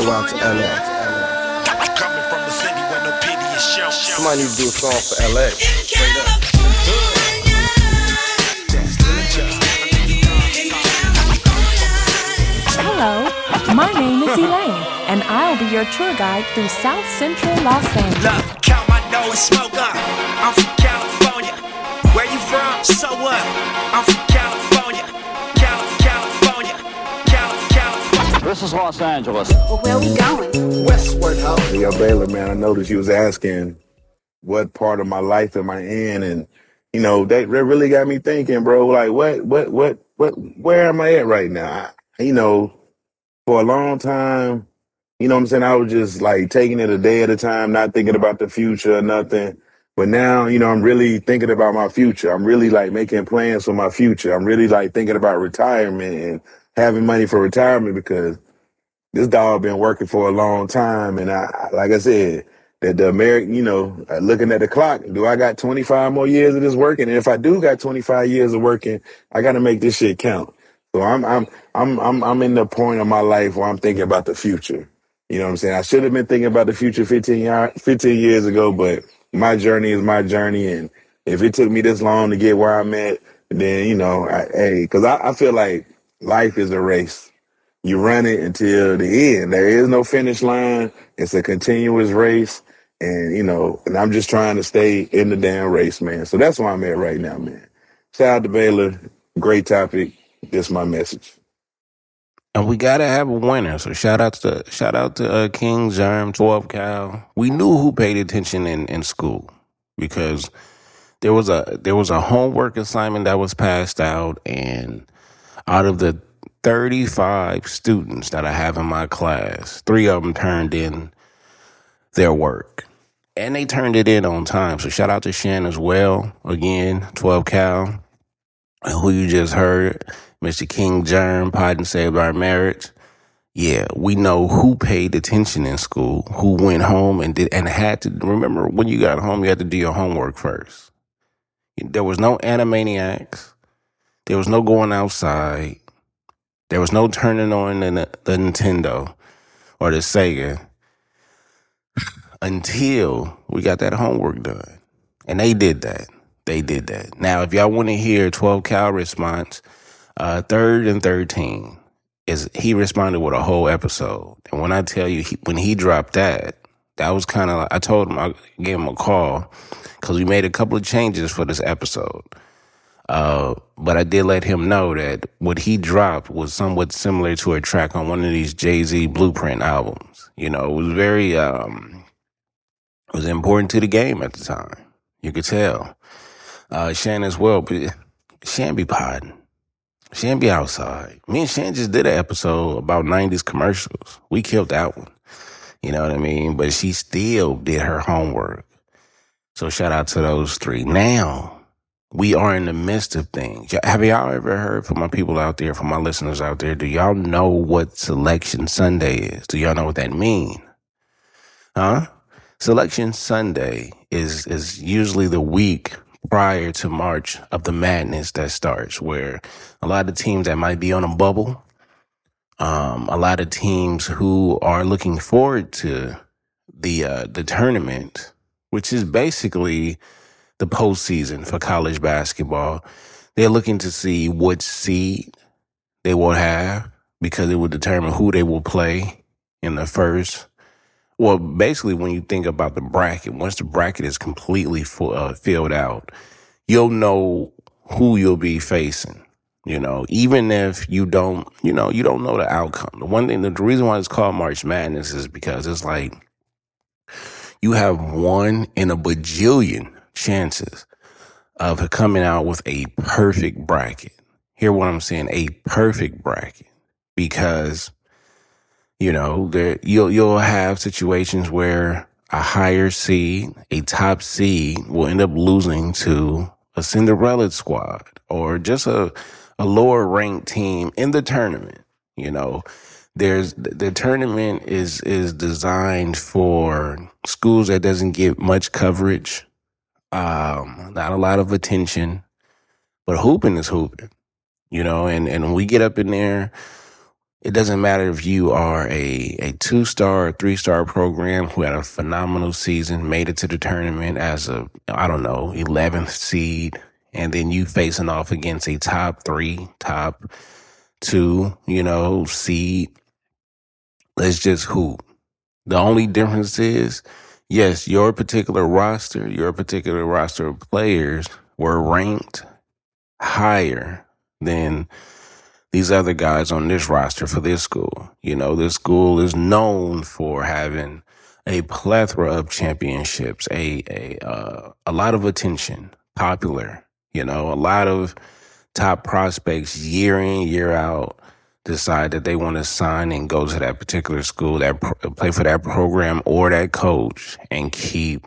go out to LA. Coming from a city where no pity is shown. Somebody need to do a song for LA. Straight up. Hello, my name is Elaine, and I'll be your tour guide through South Central Los Angeles. Look, count my nose, smoke up. I'm from California. Where you from? So what? I'm from California. California. This is Los Angeles. Well, where we going? Westward Ho. Yo, Baylor, man, I noticed you was asking what part of my life am I in, and that really got me thinking, bro. Like, where am I at right now? For a long time, what I'm saying, I was just like taking it a day at a time, not thinking about the future or nothing. But now, I'm really thinking about my future. I'm really like making plans for my future. I'm really like thinking about retirement and having money for retirement because this dog been working for a long time. And like I said, that the American, looking at the clock, do I got 25 more years of this working? And if I do got 25 years of working, I got to make this shit count. So I'm in the point of my life where I'm thinking about the future. You know what I'm saying? I should have been thinking about the future 15 years ago, but my journey is my journey. And if it took me this long to get where I'm at, then, because I feel like life is a race. You run it until the end. There is no finish line. It's a continuous race. And, and I'm just trying to stay in the damn race, man. So that's where I'm at right now, man. Shout out to Baylor. Great topic. This is my message. And we gotta have a winner. So shout out to King Germ, 12 Cal. We knew who paid attention in school because there was a homework assignment that was passed out, and out of the 35 students that I have in my class, 3 of them turned in their work. And they turned it in on time. So shout out to Shan as well. Again, 12 Cal. And who you just heard, Mr. King Germ, Pod Saved Our Marriage. Yeah, we know who paid attention in school, who went home and had to. Remember, when you got home, you had to do your homework first. There was no Animaniacs. There was no going outside. There was no turning on the Nintendo or the Sega until we got that homework done. And they did that. Now, if y'all want to hear 12 Cal response, 3rd and 13, he responded with a whole episode. And when I tell you, when he dropped that was kind of like, I told him, I gave him a call because we made a couple of changes for this episode. But I did let him know that what he dropped was somewhat similar to a track on one of these Jay-Z Blueprint albums. It was very, it was important to the game at the time. You could tell. Shan as well, but Shan be podding. Shan be outside. Me and Shan just did an episode about 90s commercials. We killed that one. You know what I mean? But she still did her homework. So shout out to those 3. Now, we are in the midst of things. Have y'all ever heard from my people out there, from my listeners out there, do y'all know what Selection Sunday is? Do y'all know what that means? Huh? Selection Sunday is usually the week prior to March of the Madness that starts, where a lot of teams that might be on a bubble, a lot of teams who are looking forward to the tournament, which is basically the postseason for college basketball. They're looking to see what seed they will have because it will determine who they will play in the first. Well, basically, when you think about the bracket, once the bracket is completely filled out, you'll know who you'll be facing. Even if you don't know the outcome. The reason why it's called March Madness is because it's like you have 1 in a bajillion chances of coming out with a perfect bracket. Hear what I'm saying? A perfect bracket, because you'll have situations where a higher seed, a top seed, will end up losing to a Cinderella squad or just a lower ranked team in the tournament. The tournament is designed for schools that doesn't get much coverage, not a lot of attention, but hooping is hooping. And when we get up in there, It doesn't matter if you are a 2-star or 3-star program who had a phenomenal season, made it to the tournament as a, 11th seed, and then you facing off against a top 3, top 2, seed. Let's just hoop. The only difference is, yes, your particular roster of players were ranked higher than these other guys on this roster for this school. This school is known for having a plethora of championships, a lot of attention, popular, a lot of top prospects year in, year out decide that they want to sign and go to that particular school, play for that program or that coach, and keep,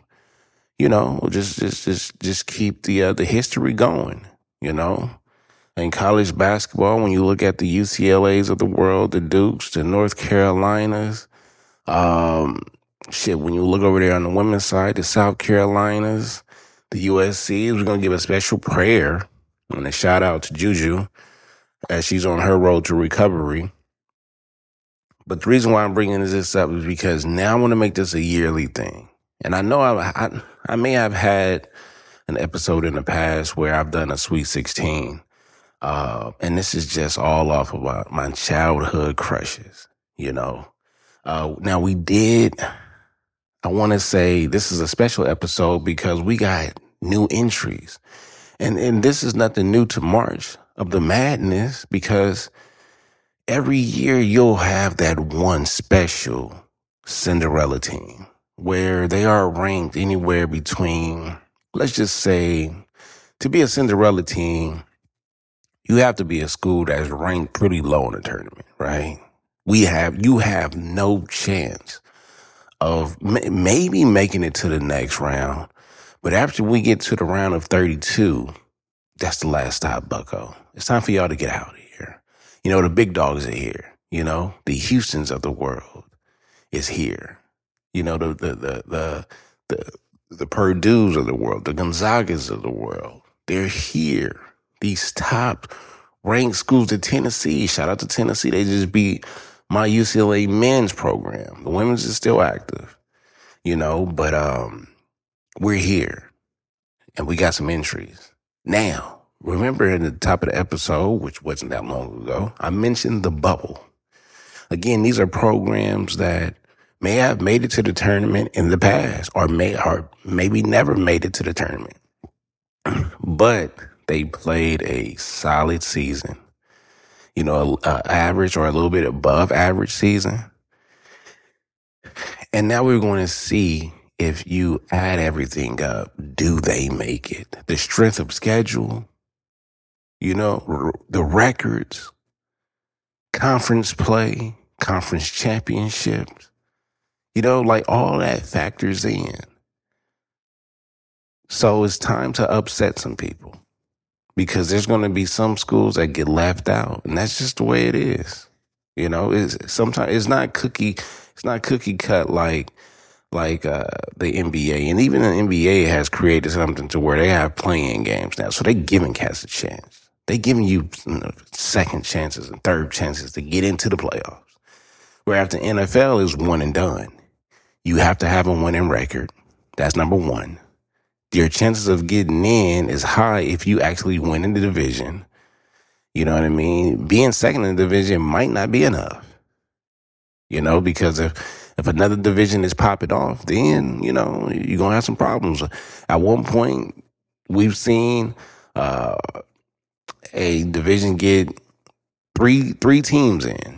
just keep the history going, In college basketball, when you look at the UCLAs of the world, the Dukes, the North Carolinas, when you look over there on the women's side, the South Carolinas, the USCs, we're going to give a special prayer and a shout out to Juju as she's on her road to recovery. But the reason why I'm bringing this up is because now I want to make this a yearly thing. And I know I may have had an episode in the past where I've done a Sweet 16. And this is just all off of my childhood crushes, Now I want to say this is a special episode because we got new entries. And this is nothing new to March of the Madness, because every year you'll have that one special Cinderella team where they are ranked anywhere between, let's just say, to be a Cinderella team, you have to be a school that's ranked pretty low in the tournament, right? You have no chance of maybe making it to the next round. But after we get to the round of 32, that's the last stop, bucko. It's time for y'all to get out of here. The big dogs are here. The Houstons of the world is here. The Purdues of the world, the Gonzagas of the world, they're here. These top ranked schools of Tennessee. Shout out to Tennessee. They just beat my UCLA men's program. The women's is still active, but we're here and we got some entries. Now, remember in the top of the episode, which wasn't that long ago, I mentioned the bubble. Again, these are programs that may have made it to the tournament in the past or maybe never made it to the tournament. But they played a solid season, average or a little bit above average season. And now we're going to see if you add everything up, do they make it? The strength of schedule, the records, conference play, conference championships, all that factors in. So it's time to upset some people, because there's going to be some schools that get left out, and that's just the way it is. Sometimes it's not cookie cut like the NBA, and even the NBA has created something to where they have playing games now, so they're giving cats a chance. They're giving you second chances and third chances to get into the playoffs. Where after NFL is one and done, you have to have a winning record. That's number one. Your chances of getting in is high if you actually win in the division. You know what I mean? Being second in the division might not be enough. Because if another division is popping off, then, you're going to have some problems. At one point, we've seen a division get three teams in,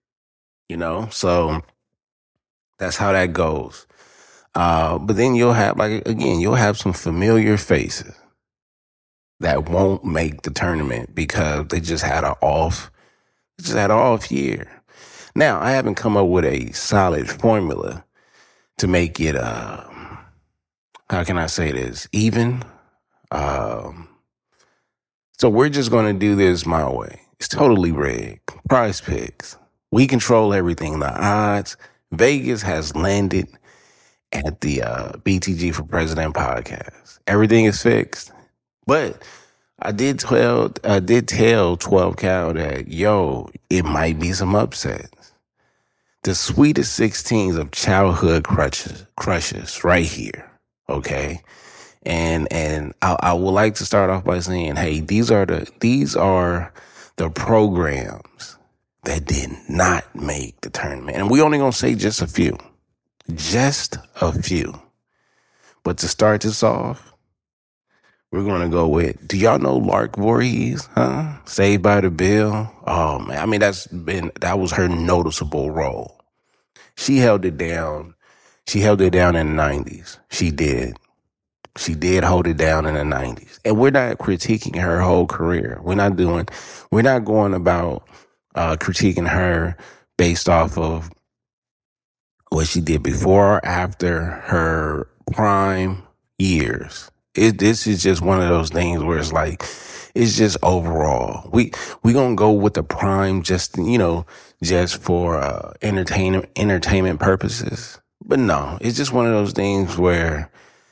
so that's how that goes. But then you'll have some familiar faces that won't make the tournament because they just had an off year. Now, I haven't come up with a solid formula to make it, how can I say this, even? So we're just going to do this my way. It's totally rigged. Prize Picks. We control everything. The odds. Vegas has landed at the BTG for President podcast. Everything is fixed. But I did tell 12 Cal that, yo, it might be some upsets. The sweetest 16s of childhood crushes right here. Okay. And I would like to start off by saying, hey, these are the programs that did not make the tournament. And we only gonna say just a few. Just a few. But to start this off, we're gonna go with, do y'all know Lark Voorhees, huh? Saved by the Bell. Oh man, I mean that was her noticeable role. She held it down. She held it down in the 90s. She did. She did hold it down in the 90s. And we're not critiquing her whole career. We're not going about critiquing her based off of what she did before or after her prime years. This is just one of those things where it's like, it's just overall. We gonna go with the prime just for entertainment purposes. But no, it's just one of those things where,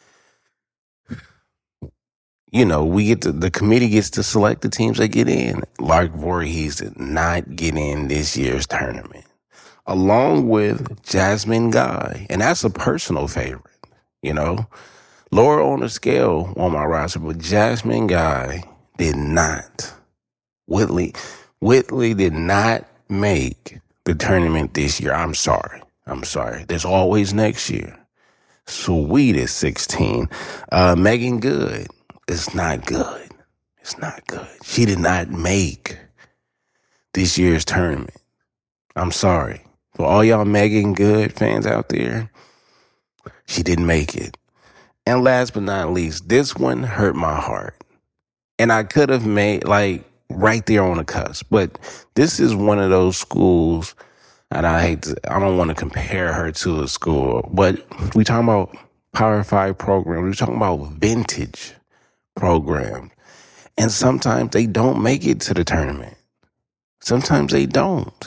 the committee gets to select the teams that get in. Lark Voorhees did not get in this year's tournament, along with Jasmine Guy. And that's a personal favorite, Lower on the scale on my roster, but Jasmine Guy did not. Whitley did not make the tournament this year. I'm sorry. There's always next year. Sweetest 16. Megan Good. It's not good. She did not make this year's tournament. I'm sorry. For all y'all Megan Good fans out there, she didn't make it. And last but not least, this one hurt my heart. And I could have made, right there on the cusp. But this is one of those schools, and I don't want to compare her to a school, but we talking about Power 5 programs. We talking about vintage programs. And sometimes they don't make it to the tournament. Sometimes they don't.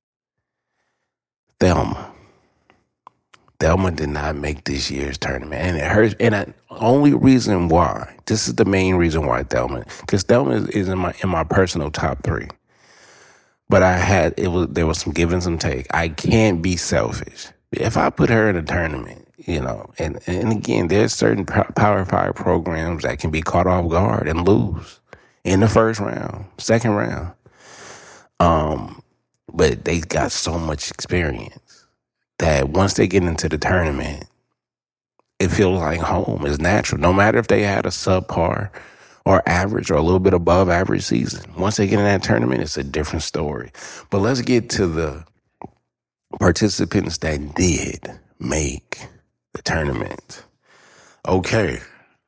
Thelma did not make this year's tournament. And it hurts. And the only reason why, this is the main reason why because Thelma is in my personal top 3. But there was some give and some take. I can't be selfish. If I put her in a tournament, and again, there's certain Power 5 programs that can be caught off guard and lose in the first round, second round. But they got so much experience that once they get into the tournament, it feels like home. It's natural. No matter if they had a subpar or average or a little bit above average season, once they get in that tournament, it's a different story. But let's get to the participants that did make the tournament. Okay.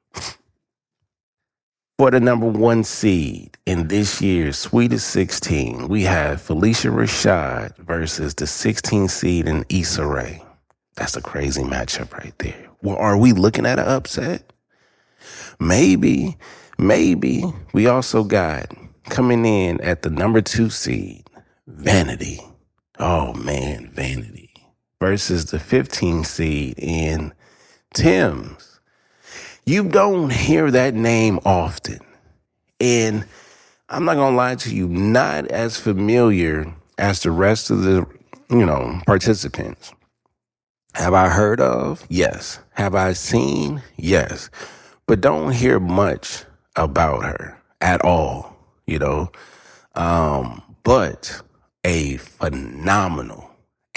For the number 1 seed in this year's Sweetest 16, we have Felicia Rashad versus the 16th seed in Issa Rae. That's a crazy matchup right there. Well, are we looking at an upset? Maybe. We also got coming in at the number 2 seed, Vanity. Oh man, Vanity versus the 15th seed in Tim's. You don't hear that name often. And I'm not going to lie to you, not as familiar as the rest of the, participants. Have I heard of? Yes. Have I seen? Yes. But don't hear much about her at all, But a phenomenal,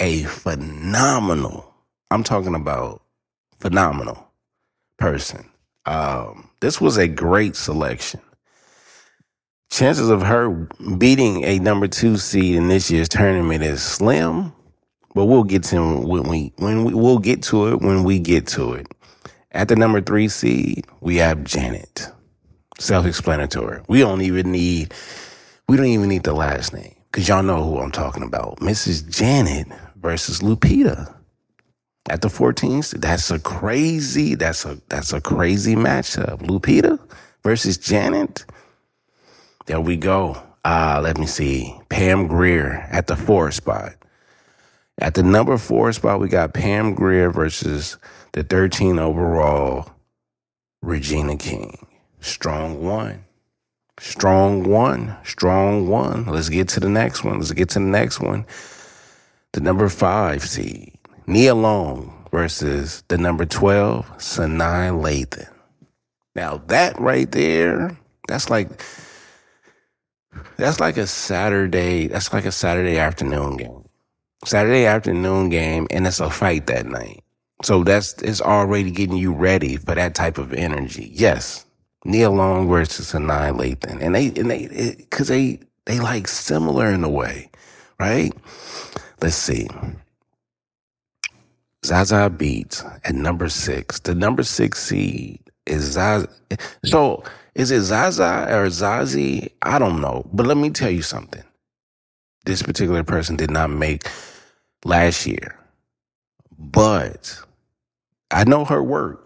I'm talking about phenomenal person. This was a great selection. Chances of her beating a number 2 seed in this year's tournament is slim, but we'll get to we'll get to it when we get to it. At the number 3 seed, we have Janet. Self-explanatory. We don't even need the last name because y'all know who I'm talking about. Mrs. Janet versus Lupita. At the 14th, that's a crazy matchup. Lupita versus Janet. There we go. Let me see. Pam Grier at the 4 spot. At the number 4 spot, we got Pam Grier versus the 13 overall Regina King. Strong one. Strong one. Let's get to the next one. The number 5 seed, Nia Long versus the number 12, Sanaa Lathan. Now that right there, that's like a Saturday afternoon game. And it's a fight that night. So it's already getting you ready for that type of energy. Yes, Nia Long versus Sanaa Lathan. And they like similar in a way, right? Let's see. Zaza Beetz at number 6. The number 6 seed is Zaza. So is it Zaza or Zazie? I don't know. But let me tell you something. This particular person did not make last year. But I know her work.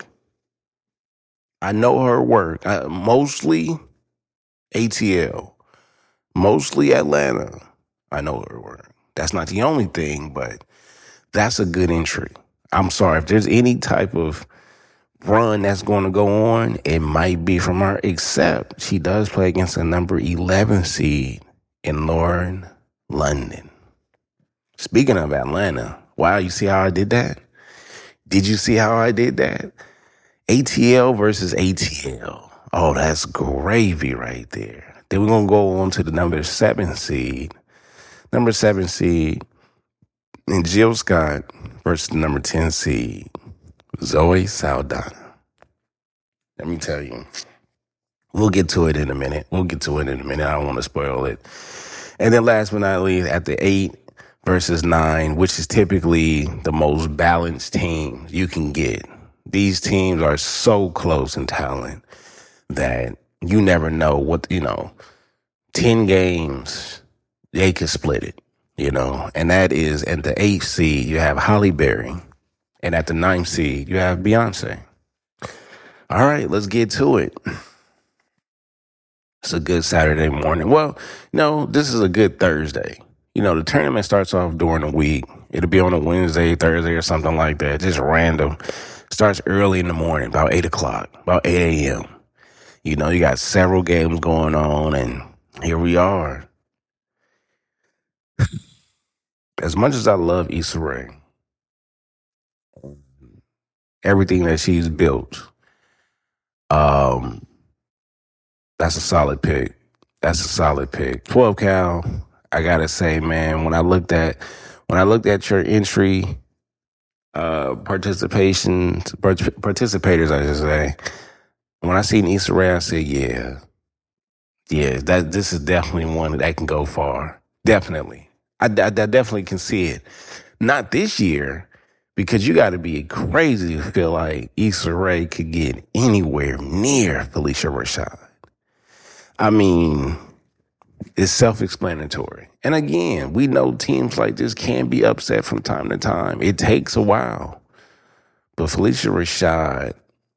Mostly ATL. Mostly Atlanta. I know her work. That's not the only thing, but that's a good entry. I'm sorry. If there's any type of run that's going to go on, it might be from her, except she does play against the number 11 seed in Lauren London. Speaking of Atlanta, wow, you see how I did that? Did you see how I did that? ATL versus ATL. Oh, that's gravy right there. Then we're going to go on to the number 7 seed. Number 7 seed, and Jill Scott versus the number 10 seed, Zoe Saldana. Let me tell you. We'll get to it in a minute. I don't want to spoil it. And then last but not least, at the 8 versus 9, which is typically the most balanced team you can get. These teams are so close in talent that you never know 10 games, they could split it, and that is at the 8th seed, you have Holly Berry, and at the 9th seed, you have Beyonce. All right, let's get to it. It's a good Saturday morning. Well, no, this is a good Thursday. The tournament starts off during the week. It'll be on a Wednesday, Thursday, or something like that, just random. Starts early in the morning, about 8 o'clock, about 8 a.m. You got several games going on, and here we are. As much as I love Issa Rae, everything that she's built, that's a solid pick. 12 Cal, I gotta say, man, when I looked at your entry, participators, I should say, when I seen Issa Rae, I said, yeah, this is definitely one that can go far. Definitely. I definitely can see it. Not this year, because you got to be crazy to feel like Issa Rae could get anywhere near Phylicia Rashad. I mean, it's self-explanatory. And again, we know teams like this can be upset from time to time. It takes a while. But Phylicia Rashad,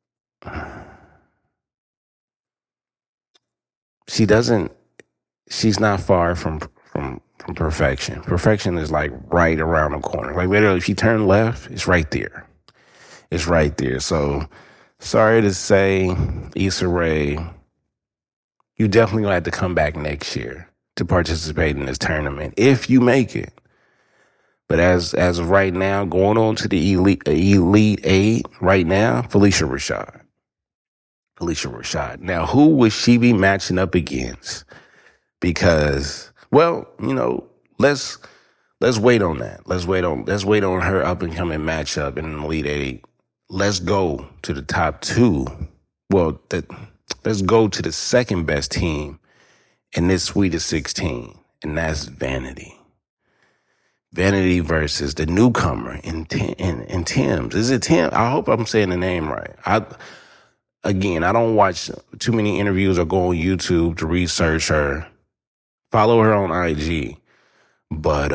she's not far from perfection. Perfection is like right around the corner. Like literally, if you turn left, it's right there. So sorry to say, Issa Rae, you definitely gonna have to come back next year to participate in this tournament if you make it. But as of right now, going on to the Elite 8 right now, Phylicia Rashad. Now, who would she be matching up against? Because, well, let's wait on that. Let's wait on her up and coming matchup in the Elite 8. Let's go to the top 2. Well, let's go to the second best team in this Sweet of 16, and that's Vanity. Vanity versus the newcomer in Tim's. Is it Tim? I hope I'm saying the name right. I don't watch too many interviews or go on YouTube to research her. Follow her on IG. But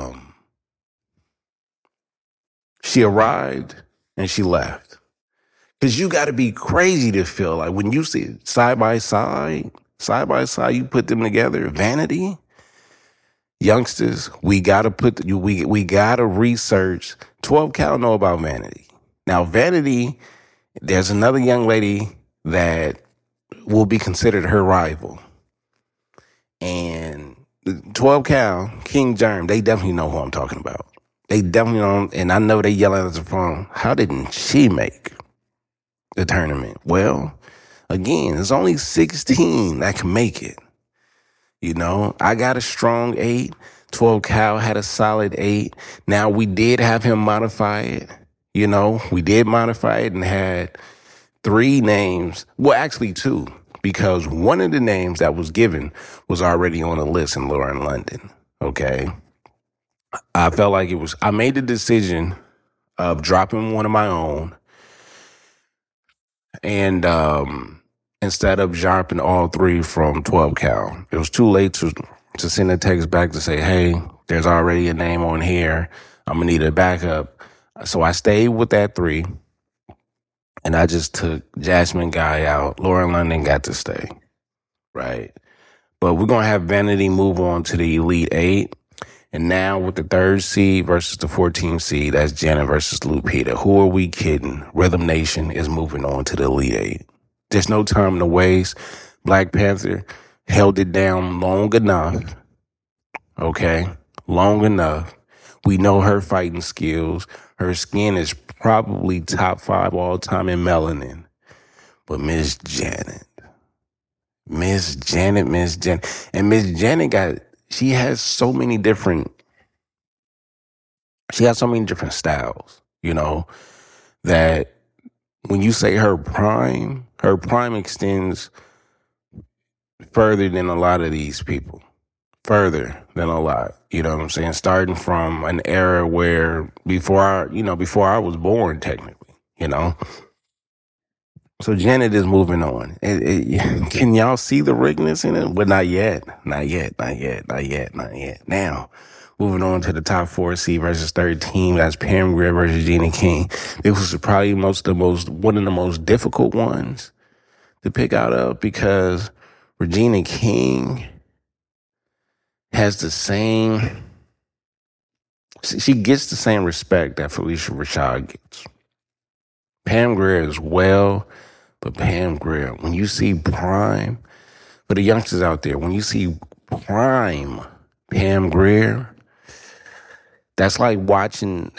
she arrived and she left. Because you got to be crazy to feel like when you see side by side, you put them together, Vanity, youngsters, we got to research. 12 Cal know about Vanity. Now, Vanity, there's another young lady that will be considered her rival. And 12 Cal, King Germ, they definitely know who I'm talking about. They definitely know, and I know they yelling at the phone, how didn't she make the tournament? Well, again, there's only 16 that can make it. You know, I got a strong 8. 12 Cal had a solid 8. Now, we did have him modify it. You know, we did modify it and had 3 names. Well, actually 2, because one of the names that was given was already on the list in Lauren London. Okay. I felt like I made the decision of dropping one of my own and, instead of dropping all 3 from 12 Cal. It was too late to send a text back to say, hey, there's already a name on here. I'm going to need a backup. So I stayed with that 3, and I just took Jasmine Guy out. Lauren London got to stay, right? But we're going to have Vanity move on to the Elite 8. And now with the 3rd seed versus the 14th seed, that's Janet versus Lupita. Who are we kidding? Rhythm Nation is moving on to the Elite 8. There's no time to waste. Black Panther held it down long enough. Okay? Long enough. We know her fighting skills. Her skin is probably top 5 all time in melanin. But Miss Janet. And Miss Janet she has so many different styles, you know, that when you say her prime extends further than a lot of these people. Further than a lot. You know what I'm saying? Starting from an era where before I was born, technically, you know. So Janet is moving on. Can y'all see the rigness in it? But not yet. Now, moving on to the top 4 seed versus 13. That's Pam Grier versus Regina King. This was probably one of the most difficult ones to pick out of, because Regina King has she gets the same respect that Felicia Rashad gets. Pam Grier as well. But Pam Grier, when you see prime, for the youngsters out there, when you see prime Pam Grier, that's like watching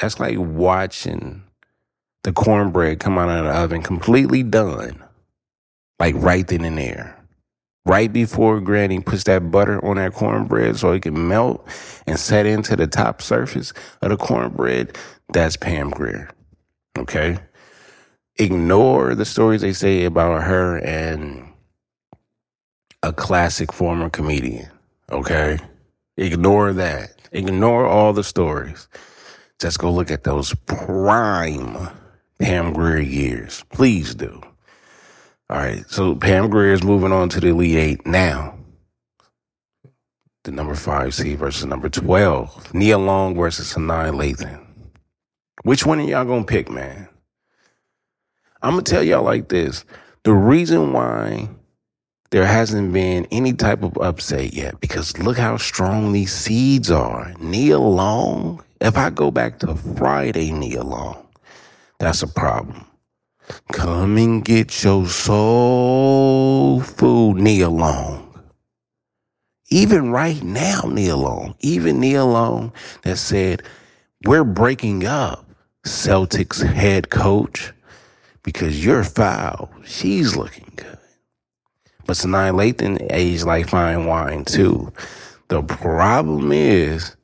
the cornbread come out of the oven completely done, like right then and there. Right before Granny puts that butter on that cornbread so it can melt and set into the top surface of the cornbread, that's Pam Grier. Okay? Ignore the stories they say about her and a classic former comedian, okay? Ignore that. Ignore all the stories. Just go look at those prime Pam Grier years. Please do. All right, so Pam Grier is moving on to the Elite 8 now. The number 5 seed versus number 12. Nia Long versus Sanaa Lathan. Which one are y'all gonna pick, man? I'm going to tell y'all like this. The reason why there hasn't been any type of upset yet, because look how strong these seeds are. Nia Long, if I go back to Friday Nia Long, that's a problem. Come and get your soul food, Nia Long. Even right now, Nia Long. Even Nia Long that said, we're breaking up, Celtics head coach, because you're foul. She's looking good. But Sanaa Lathan aged like fine wine, too. The problem is,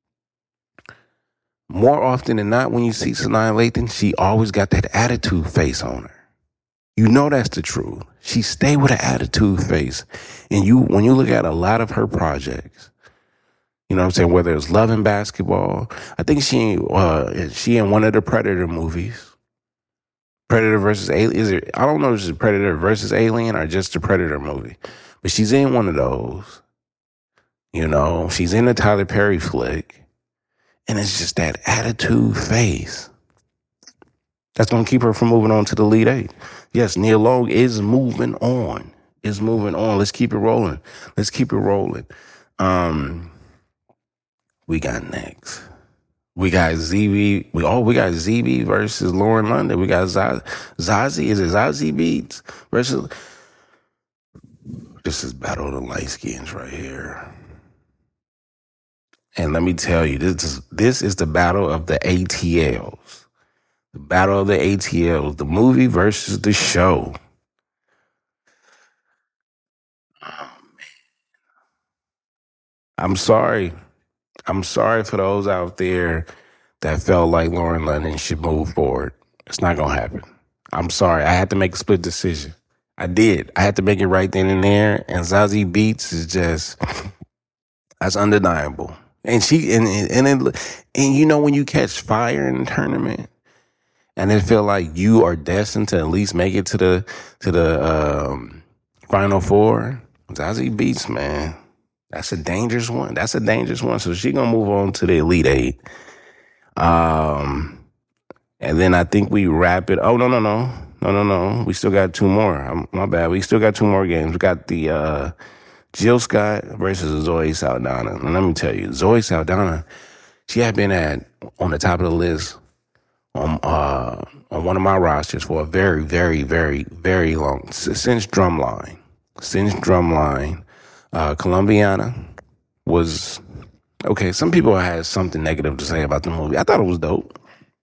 more often than not, when you see Sanaa Lathan, she always got that attitude face on her. You know that's the truth. She stay with an attitude face. And when you look at a lot of her projects, you know what I'm saying, whether it's Love and Basketball, I think she in one of the Predator movies. Predator versus Alien. I don't know if it's Predator versus Alien or just the Predator movie. But she's in one of those. You know, she's in the Tyler Perry flick. And it's just that attitude face that's going to keep her from moving on to the Elite 8. Yes, Nia Long is moving on. Let's keep it rolling. We got next. We got ZB. We got ZB versus Lauren London. We got Zazie. Is it Zazie Beats versus This is Battle of the Light Skins right here. And let me tell you, this is the battle of the ATLs. The battle of the ATLs, the movie versus the show. I'm sorry. I'm sorry for those out there that felt like Lauren London should move forward. It's not going to happen. I'm sorry. I had to make a split decision. I did. I had to make it right then and there. And Zazie Beetz is just, that's undeniable. And you know, when you catch fire in the tournament and it feel like you are destined to at least make it to the Final Four, Zazie Beetz, man, that's a dangerous one. That's a dangerous one. So she gonna move on to the Elite Eight. And then I think we wrap it. Oh, no. We still got two more. My bad. We still got two more games. We got the Jill Scott versus Zoe Saldana. And let me tell you, Zoe Saldana, she had been on the top of the list on one of my rosters for a very, very, very, very long, since Drumline. Colombiana was, okay, some people had something negative to say about the movie. I thought it was dope.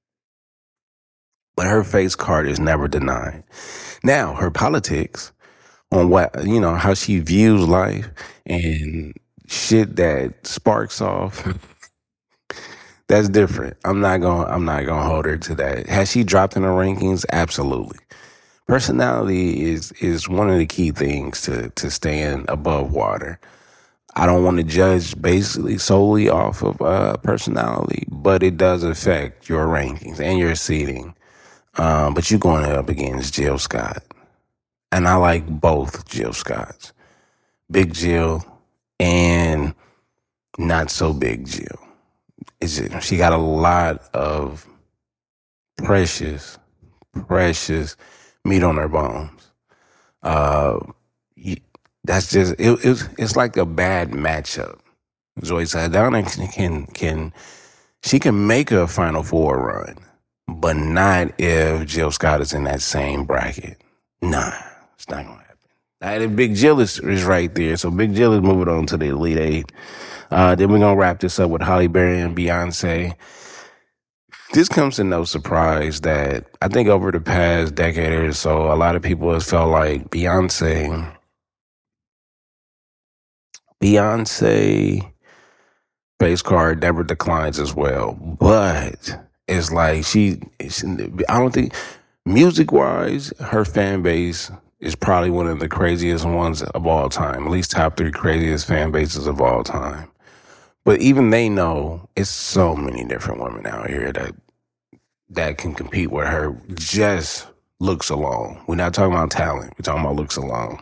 But her face card is never denied. Now, her politics on how she views life and shit that sparks off, that's different. I'm not gonna hold her to that. Has she dropped in the rankings? Absolutely. Personality is one of the key things to staying above water. I don't want to judge basically solely off of personality, but it does affect your rankings and your seating. But you're going up against Jill Scott. And I like both Jill Scotts. Big Jill and not so big Jill. She got a lot of precious meat on her bones. That's just, it's like a bad matchup. Zoe Saldana can make a Final Four run, but not if Jill Scott is in that same bracket. Nah, it's not going to happen. If Big Jill is right there, so Big Jill is moving on to the Elite Eight. Then we're going to wrap this up with Halle Berry and Beyonce. This comes to no surprise that I think over the past decade or so, a lot of people have felt like Beyonce face card never declines as well. But it's like I don't think, music-wise, her fan base is probably one of the craziest ones of all time, at least top 3 craziest fan bases of all time. But even they know it's so many different women out here that can compete with her just looks alone. We're not talking about talent. We're talking about looks alone.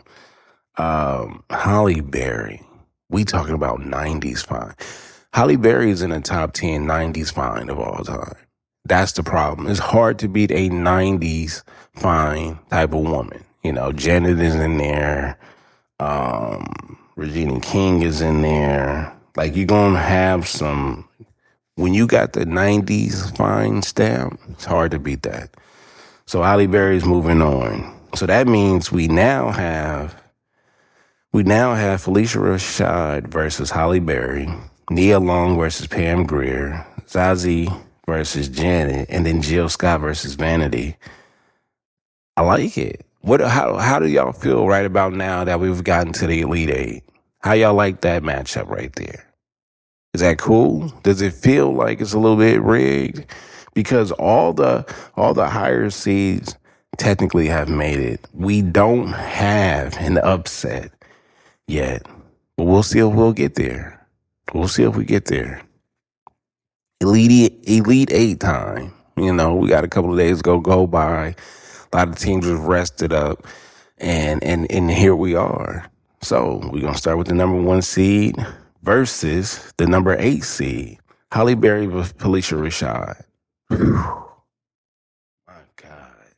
Halle Berry. We talking about 90s fine. Halle Berry is in the top 10 90s fine of all time. That's the problem. It's hard to beat a 90s fine type of woman. You know, Janet is in there. Regina King is in there. Like, you're going to have some, when you got the 90s fine stamp, it's hard to beat that. So Halle Berry's moving on. So that means we now have Felicia Rashad versus Halle Berry, Nia Long versus Pam Grier, Zazie versus Janet, and then Jill Scott versus Vanity. I like it. How do y'all feel right about now that we've gotten to the Elite Eight? How y'all like that matchup right there? Is that cool? Does it feel like it's a little bit rigged? Because all the higher seeds technically have made it. We don't have an upset yet. But we'll see if we'll get there. We'll see if we get there. Elite Eight time. You know, we got a couple of days go by. A lot of teams have rested up. And here we are. So we're going to start with the number 1 seed versus the number 8 seed. Halle Berry with Felicia Rashad. Whew. My God.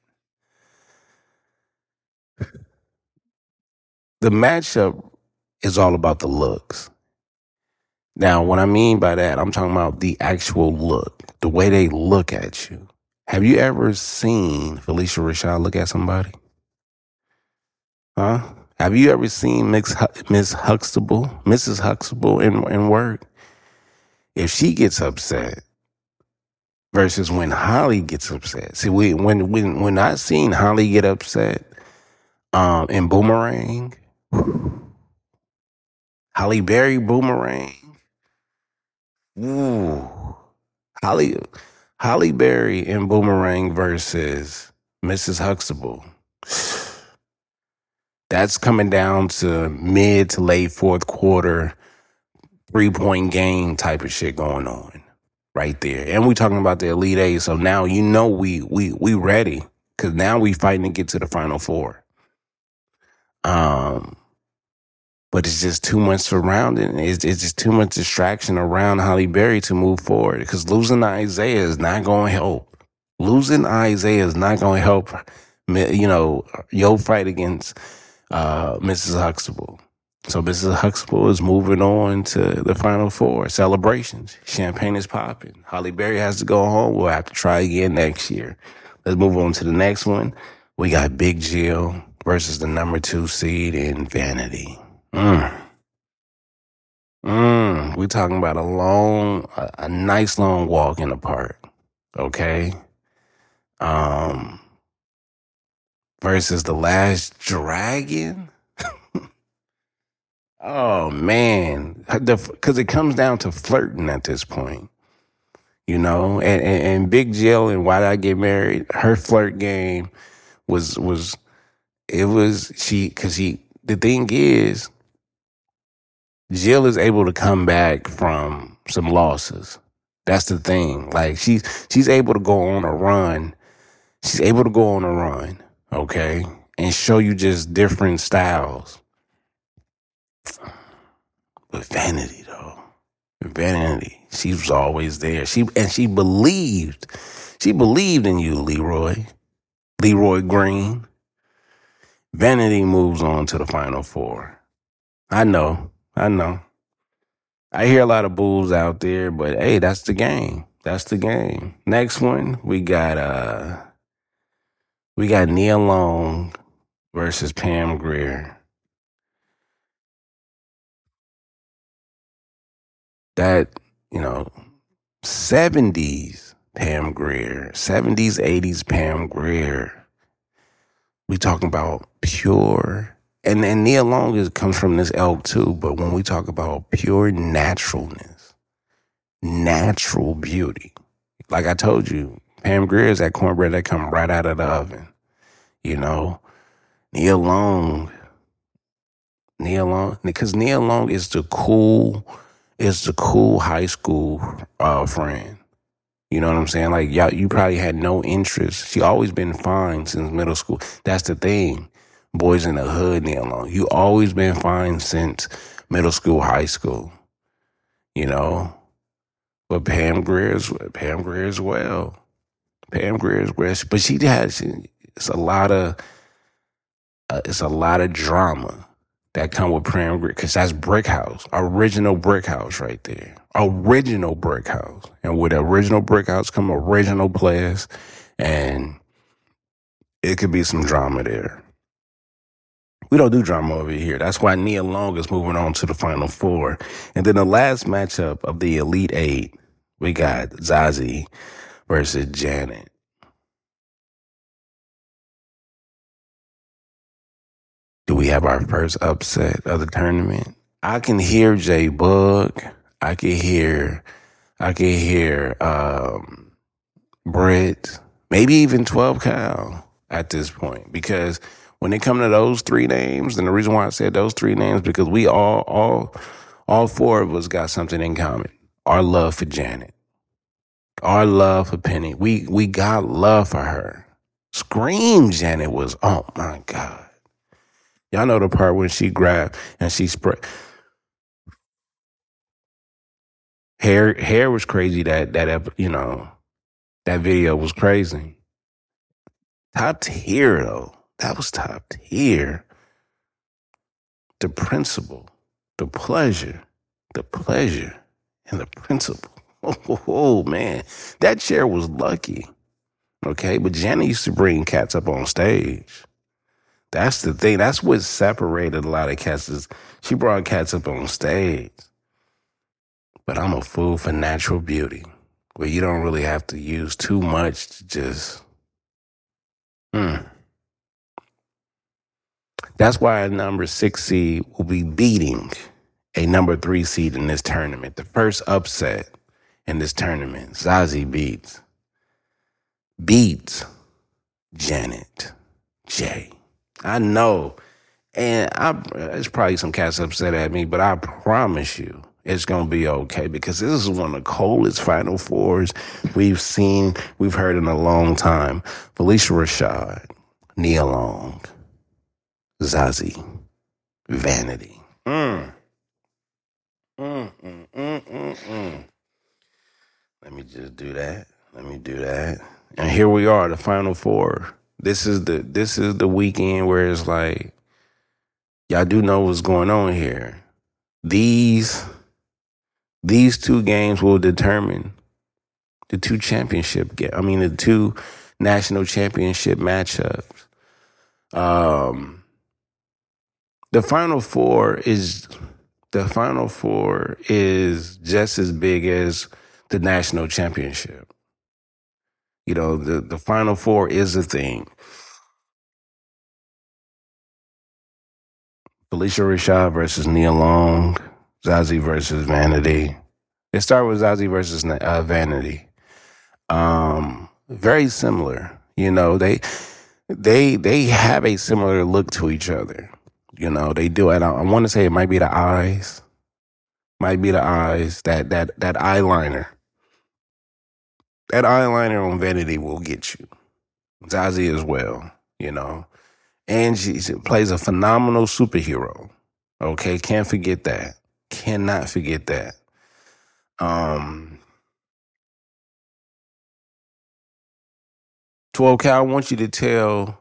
The matchup is all about the looks. Now, what I mean by that, I'm talking about the actual look, the way they look at you. Have you ever seen Felicia Rashad look at somebody? Huh? Have you ever seen Mrs. Huxtable in work? If she gets upset versus when Holly gets upset. See, when I seen Holly get upset in Boomerang, Holly Berry Boomerang, ooh, Holly Berry in Boomerang versus Mrs. Huxtable. That's coming down to mid to late fourth quarter 3-point game type of shit going on right there. And we talking about the Elite Eight, so now you know we ready, because now we fighting to get to the Final Four. But it's just too much surrounding. It's just too much distraction around Holly Berry to move forward, because losing Isaiah is not going to help. Losing Isaiah is not going to help, your fight against Mrs. Huxtable. So Mrs. Huxtable is moving on to the Final Four. Celebrations. Champagne is popping. Holly Berry has to go home. We'll have to try again next year. Let's move on to the next one. We got Big Jill versus the number 2 seed in Vanity. We talking about a nice long walk in the park. Okay? Versus the Last Dragon. Oh man, because it comes down to flirting at this point, And Big Jill and Why Did I Get Married? Her flirt game was the thing is, Jill is able to come back from some losses. That's the thing. Like she's able to go on a run. She's able to go on a run, okay, and show you just different styles. But Vanity, though. Vanity, she was always there. She believed in you, Leroy Green. Vanity moves on to the Final Four. I know. I hear a lot of boos out there, but hey, that's the game. Next one, we got Nia Long versus Pam Grier. That, 70s Pam Grier, 70s, 80s Pam Grier. We talking about pure, and Nia Long comes from this elk too, but when we talk about pure naturalness, natural beauty, like I told you, Pam Grier is that cornbread that come right out of the oven, Nia Long, because Nia Long is the cool high school friend. You know what I'm saying? Like, you probably had no interest. She always been fine since middle school. That's the thing. Boys in the hood, Nia Long. You always been fine since middle school, high school. But Pam Grier as well. But it's a lot of drama that come with Pam Grier, because that's Brick House, original Brick House right there. Original Brick House. And with original Brick House come original players, and it could be some drama there. We don't do drama over here. That's why Nia Long is moving on to the Final Four. And then the last matchup of the Elite Eight, we got Zazie versus Janet. Do we have our first upset of the tournament? I can hear J Bug. I can hear Britt, maybe even 12 Cal at this point, because when it come to those 3 names, and the reason why I said those 3 names, because we all 4 of us got something in common. Our love for Janet. Our love for Penny. We got love for her. Scream Janet was, oh my God. Y'all know the part when she grabbed and she spread. Hair was crazy. That video was crazy. Top tier though. That was top tier. The principle, the pleasure, and the principle. Oh man, that chair was lucky. Okay, but Janet used to bring cats up on stage. That's the thing. That's what separated a lot of cats. Is she brought cats up on stage. But I'm a fool for natural beauty, where you don't really have to use too much to just. That's why a number 6 seed will be beating a number 3 seed in this tournament. The first upset in this tournament, Zazie beats Janet J. I know, and there's probably some cats upset at me, but I promise you, it's going to be okay, because this is one of the coldest Final Fours we've heard in a long time. Phylicia Rashad, Nia Long, Zazie, Vanity. Let me just do that. And here we are, the Final Four. This is the weekend where it's like, y'all do know what's going on here. These two games will determine the two national championship matchups. The Final Four is just as big as the national championship. You know, the Final Four is a thing. Phylicia Rashad versus Nia Long, Zazie versus Vanity. It started with Zazie versus Vanity. Very similar. You know, they have a similar look to each other. You know, they do. And I want to say it might be the eyes. That eyeliner. That eyeliner on Vanity will get you. Zazie as well, you know. And she plays a phenomenal superhero. Okay, can't forget that. Cannot forget that. 12 Cal, I want you to tell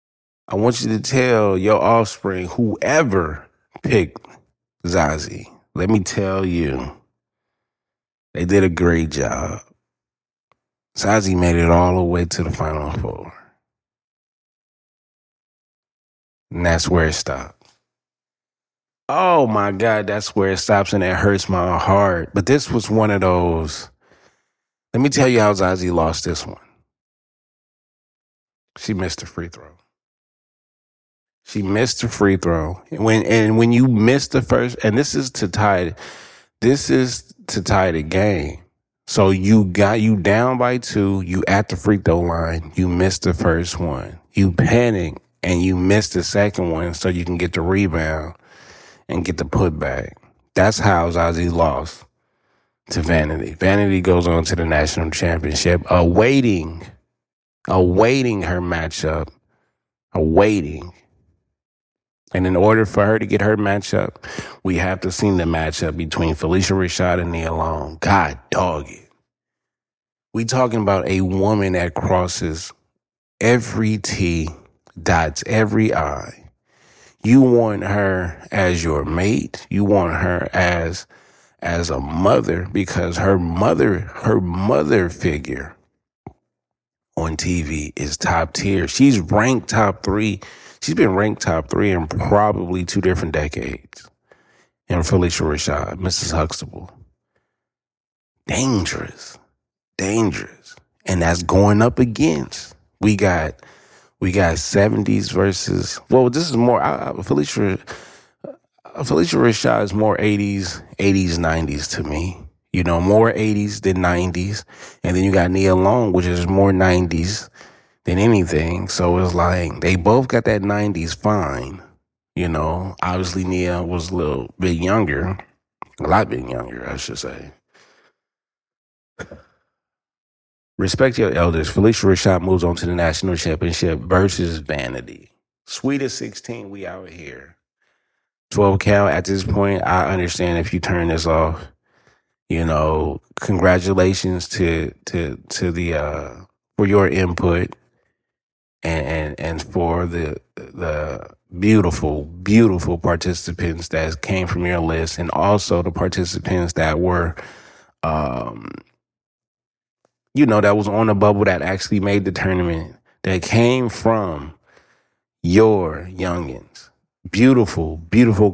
your offspring, whoever picked Zazie, let me tell you, they did a great job. Zazie made it all the way to the Final Four. And that's where it stopped. Oh my God, that's where it stops, and it hurts my heart. But this was one of those. Let me tell you how Zazie lost this one. She missed a free throw. And when you miss the first, and this is to tie the game. So you down by 2, you at the free throw line, you missed the first one. You panic and you miss the second one so you can get the rebound and get the putback. That's how Zazie lost to Vanity. Vanity goes on to the national championship, awaiting her matchup, And in order for her to get her matchup, we have to see the matchup between Phylicia Rashad and Nia Long. God dog it. We talking about a woman that crosses every T, dots every I. You want her as your mate. You want her as a mother, because her mother figure on TV is top tier. She's ranked top 3. She's been ranked top 3 in probably 2 different decades. And Phylicia Rashad, Mrs. Huxtable. Dangerous. And that's going up against. We got 70s versus, well, this is more, Phylicia Rashad is more 80s, 90s to me. You know, more 80s than 90s. And then you got Nia Long, which is more 90s than anything. So it's like they both got that 90s fine. You know, obviously Nia was a little bit younger. A lot bit younger, I should say. Respect your elders. Phylicia Rashad moves on to the national championship versus Vanity. Sweet as 16, we out here. 12 Cal, at this point, I understand if you turn this off. You know, congratulations to the for your input and for the beautiful participants that came from your list, and also the participants that were that was on the bubble that actually made the tournament, that came from your youngins. Beautiful, beautiful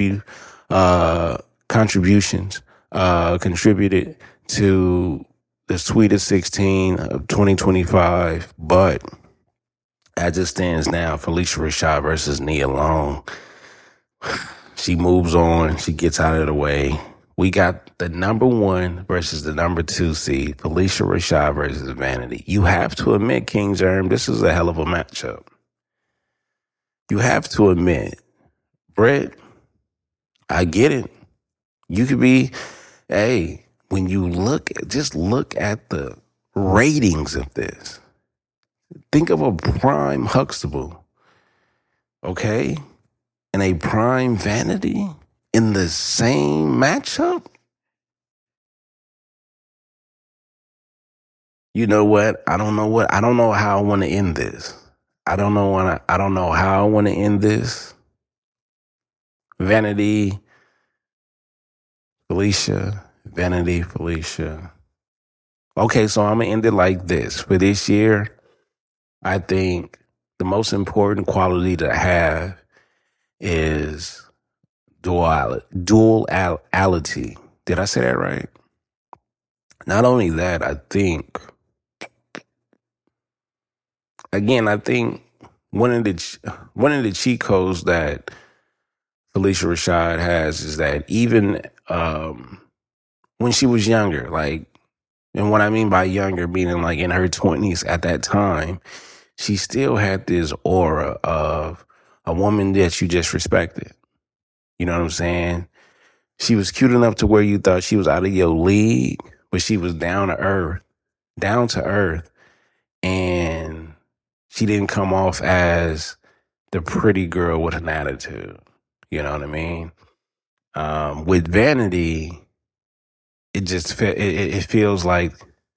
contributions contributed to the Sweetest 16 of 2025. But as it stands now, Felicia Rashad versus Nia Long. She moves on. She gets out of the way. We got the number 1 versus the number 2 seed, Felicia Rashad versus Vanity. You have to admit, King Germ, this is a hell of a matchup. You have to admit, Brett, I get it. You could be, hey, when you just look at the ratings of this. Think of a prime Huxtable, okay? And a prime Vanity in the same matchup? You know what? I don't know how I want to end this. I don't know how I want to end this. Vanity, Felicia, Vanity, Felicia. Okay, so I'm going to end it like this. For this year, I think the most important quality to have is duality. Did I say that right? Not only that, I think one of the cheat codes that Felicia Rashad has is that even when she was younger, like, and what I mean by younger, meaning like in her 20s at that time, she still had this aura of a woman that you just respected. You know what I'm saying? She was cute enough to where you thought she was out of your league, but she was down to earth, and she didn't come off as the pretty girl with an attitude. You know what I mean? With Vanity, it just it feels like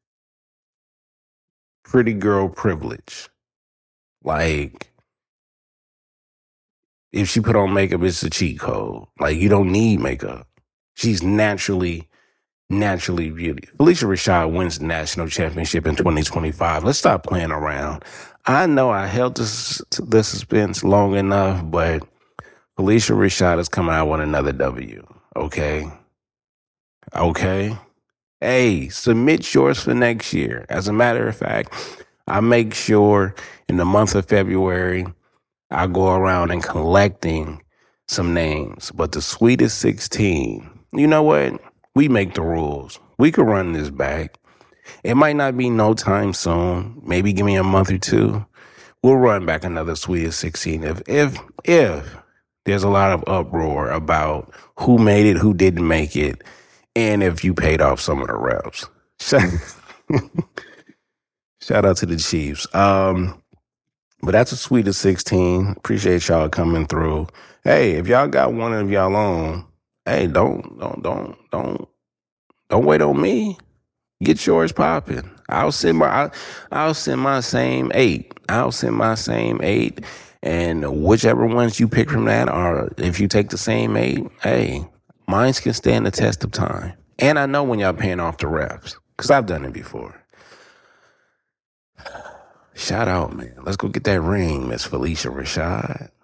pretty girl privilege. Like, if she put on makeup, it's a cheat code. Like, you don't need makeup. She's naturally beauty. Felicia Rashad wins the national championship in 2025. Let's stop playing around. I know I held the suspense long enough, but Felicia Rashad is coming out with another W. Okay? Hey, submit yours for next year. As a matter of fact, I make sure in the month of February, I go around and collecting some names. But the Sweetest 16, you know what? We make the rules. We could run this back. It might not be no time soon. Maybe give me a month or two. We'll run back another Sweetest 16 if there's a lot of uproar about who made it, who didn't make it, and if you paid off some of the reps. Shout out to the Chiefs. But that's a Sweetest 16. Appreciate y'all coming through. Hey, if y'all got one of y'all on, hey, don't wait on me. Get yours popping. I'll send my same 8. And whichever ones you pick from that, or if you take the same 8, hey, mine can stand the test of time. And I know when y'all paying off the refs, because I've done it before. Shout out, man. Let's go get that ring, Miss Felicia Rashad.